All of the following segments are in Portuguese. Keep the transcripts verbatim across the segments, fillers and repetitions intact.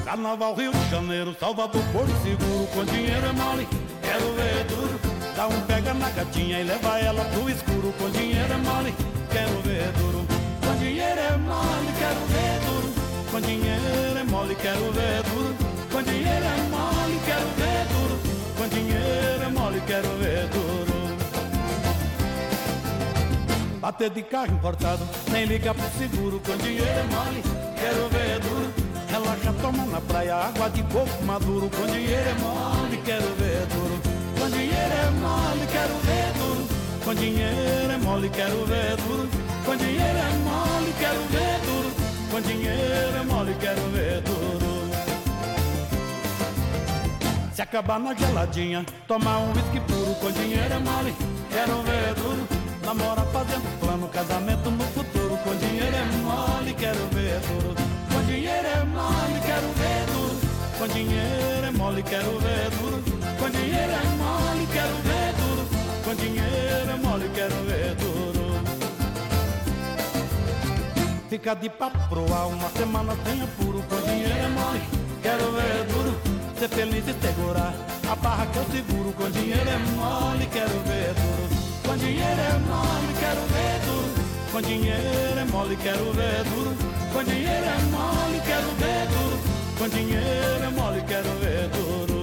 Carnaval, Rio de Janeiro, Salvador, Porto Seguro. Com dinheiro é mole, quero ver duro. Dá um pega na gatinha e leva ela pro escuro. Com dinheiro é mole, quero ver duro. Com dinheiro é mole, quero ver duro. Com dinheiro é mole, quero ver duro. Com dinheiro é mole, quero ver duro. Com dinheiro é mole, quero ver duro. Bater de carro importado, nem liga pro seguro. Com dinheiro é mole, quero ver duro. Relaxa, toma na praia, água de coco maduro. Com dinheiro é mole, quero ver duro. Com dinheiro é mole, quero ver duro. Com dinheiro é mole, quero ver duro. Com dinheiro é mole, quero ver duro. Com dinheiro é mole, quero ver duro. Se acabar na geladinha, tomar um whisky puro. Com dinheiro é mole, quero ver duro. Namora fazendo plano, casamento no futuro. Com dinheiro é mole, quero ver duro. Com dinheiro é mole, quero ver duro. Com dinheiro é mole, quero ver duro. Com dinheiro é mole, quero ver duro. Com dinheiro é mole, quero ver duro. Fica de papo pro ar, uma semana sem apuro. Com dinheiro é mole, quero ver duro. Ser feliz e segurar a barra que eu seguro. Com dinheiro é mole, quero ver duro. Com dinheiro é mole, quero ver duro. Com dinheiro é mole, quero ver duro. Com dinheiro é mole, quero ver duro. Com dinheiro é mole, quero ver duro.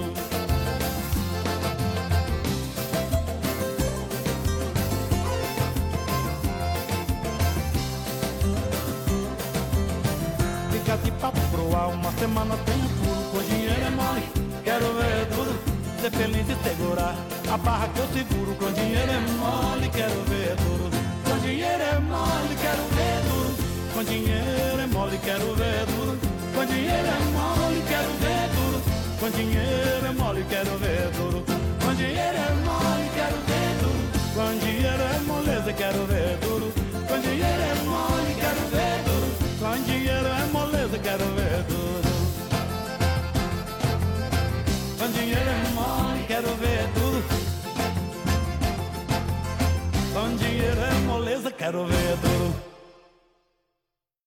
Fica de papo pro ar, uma semana tem apuro. Com dinheiro é mole, quero ver duro. Ser feliz e segurar a barra que eu seguro. Com dinheiro é mole, quero ver duro. Com dinheiro é mole, quero ver duro. Com dinheiro é mole, quero ver duro. Com dinheiro é mole, quero ver duro. Com dinheiro é mole, quero ver duro. Com dinheiro é mole, quero ver duro. Com dinheiro é moleza, quero ver duro. Com dinheiro é mole, quero ver duro. Com dinheiro é moleza, quero ver duro. Com dinheiro é mole, quero ver duro. Com dinheiro é moleza, quero ver duro.